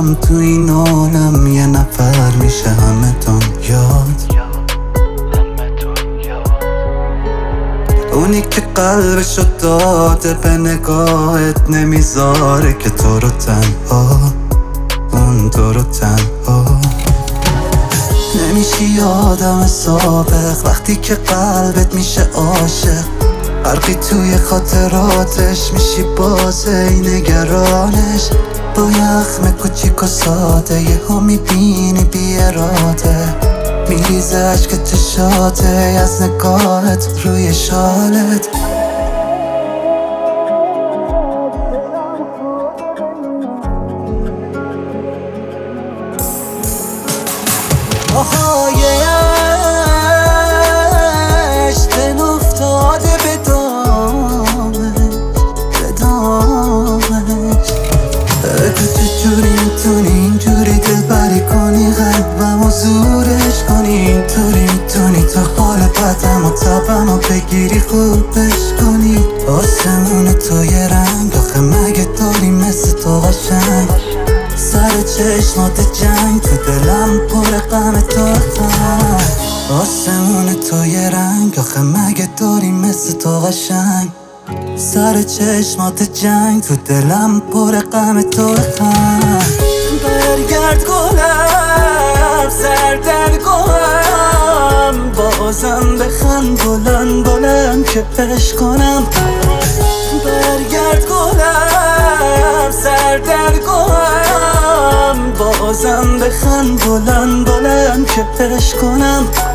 هم تو این عالم یه نفر میشه همه دنیات. اونی که قلبشو داده به نگاهت نمیذاره که تو رو تنها، اون تو رو تنها. نمیشی آدم سابق وقتی که قلبت میشه عاشق، غرقی توی خاطراتش میشی بازه ای نگرانش. با یخم کوچیک و ساده یهو میبینی بی اراده میریزه عشق چشاته از نگاهت روی شالت. آهای عشق افتاده به دامش. تو چجوری میتونی اینجوری دلبری کنی قلبمو زورش کنی؟ اینطوری میتونی تا حال بدم و تبم و بگیری خوبش کنی؟ آسمون تو یه رنگ آخه مگه داری مثل تو قشنگ؟ سر چشمات جنگ تو دلم پر غم تو غم. آسمون تو یه رنگ آخه مگه داری مثل تو قشنگ؟ سر چشمات جنگ تو دلم پر غم تو غم. برگرد گلم سر در گلم، بازم بخند بلند بلند که عشق کنم. برگرد گلم سر در گلم، بازم بخند بلند بلند که عشق کنم.